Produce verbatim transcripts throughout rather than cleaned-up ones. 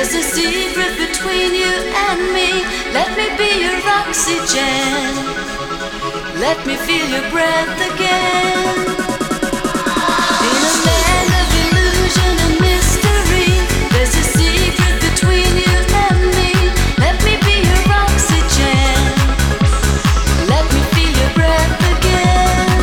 There's a secret between you and me. Let me be your oxygen. Let me feel your breath again. In a land of illusion and mystery, there's a secret between you and me. Let me be your oxygen. Let me feel your breath again.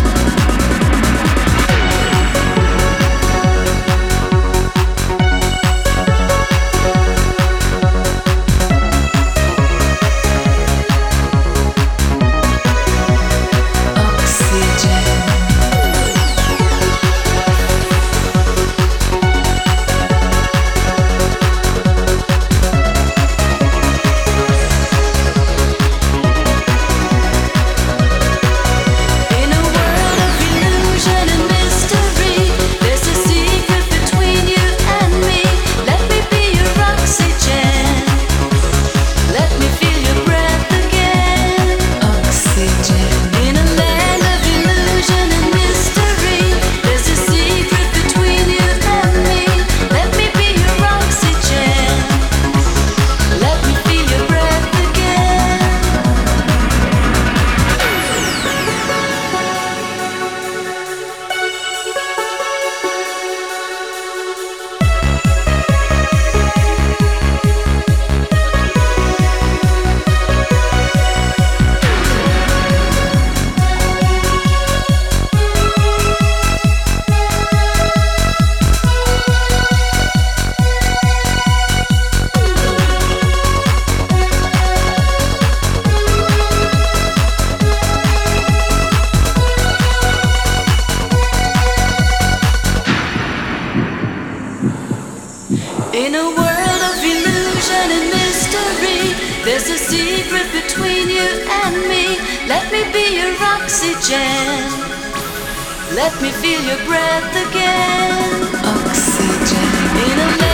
In a world of illusion and mystery, there's a secret between you and me. Let me be your oxygen. Let me feel your breath again. Oxygen. In a